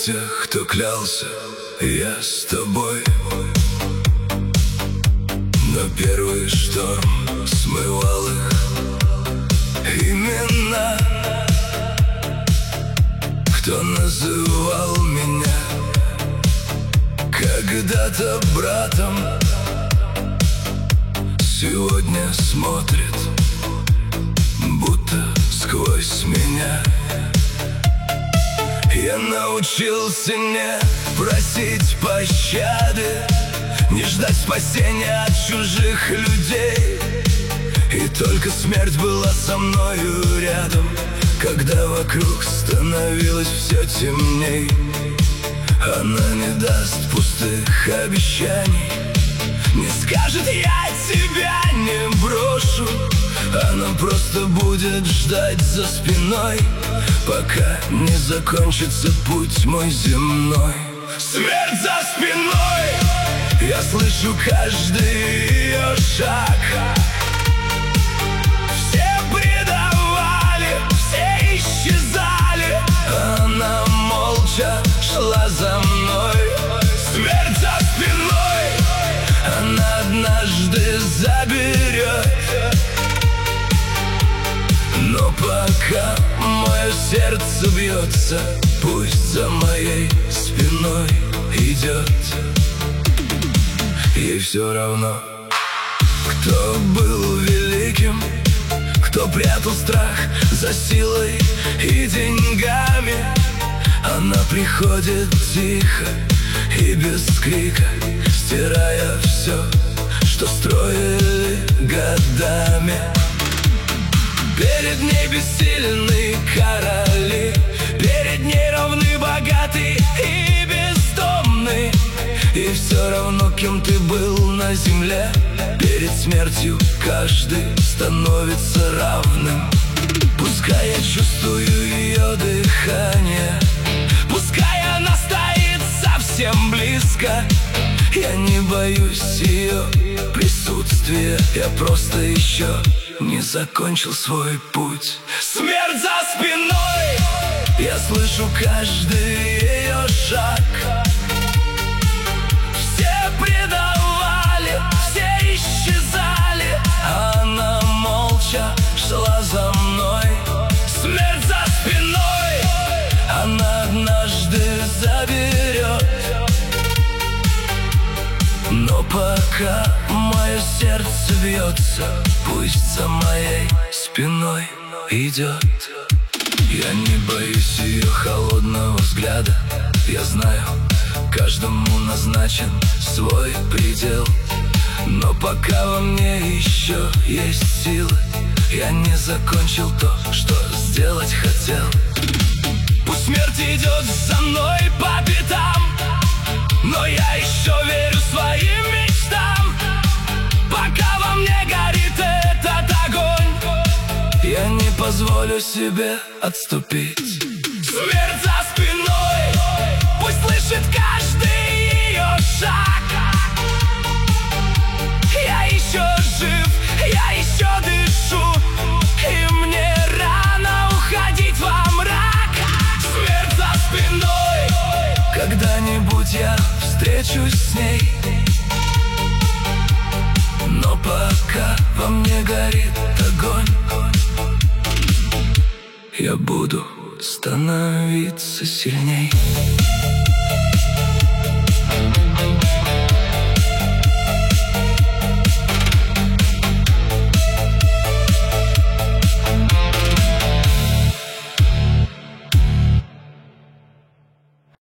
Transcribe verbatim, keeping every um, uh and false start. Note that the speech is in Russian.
тех, кто клялся, я с тобой. Но первый шторм смывал их имена. Кто называл меня когда-то братом, сегодня смотрит будто сквозь меня. Я научился не просить пощады, не ждать спасения от чужих людей. И только смерть была со мною рядом, когда вокруг становилось все темней. Она не даст пустых обещаний, не скажет: я тебя не брошу. Она просто будет ждать за спиной, пока не закончится путь мой земной. Смерть за спиной, я слышу каждый ее шаг. Все предавали, все исчезали, она молча шла за мной. Смерть за спиной, она однажды заберет. Но пока мое сердце бьется, пусть за моей спиной идет. Ей все равно, кто был великим, кто прятал страх за силой и деньгами. Она приходит тихо и без крика, стирая все, что строили годами. Перед ней бессильны короли, перед ней равны богатые и бездомные. И все равно, кем ты был на земле, перед смертью каждый становится равным. Пускай я чувствую ее дыхание, пускай она стоит совсем близко, я не боюсь ее присутствия, я просто еще не закончил свой путь. Смерть за спиной, я слышу каждый ее шаг. Все предавали, все исчезали, она молча шла за мной. Смерть за спиной, она однажды заберет. Но пока мое сердце бьется, пусть за моей спиной идет. Я не боюсь ее холодного взгляда, я знаю, каждому назначен свой предел. Но пока во мне еще есть силы, я не закончил то, что сделать хотел. Пусть смерть идет за мной по пятам, но я еще верю своим мечтам. Пока во мне горит этот огонь, я не позволю себе отступить. Смерть за спиной, пусть слышит каждый ее шаг. Я еще жив, я еще дышу, и мне рано уходить во мрак. Смерть за спиной, когда-нибудь я встречусь с ней. Но пока во мне горит огонь, я буду становиться сильней.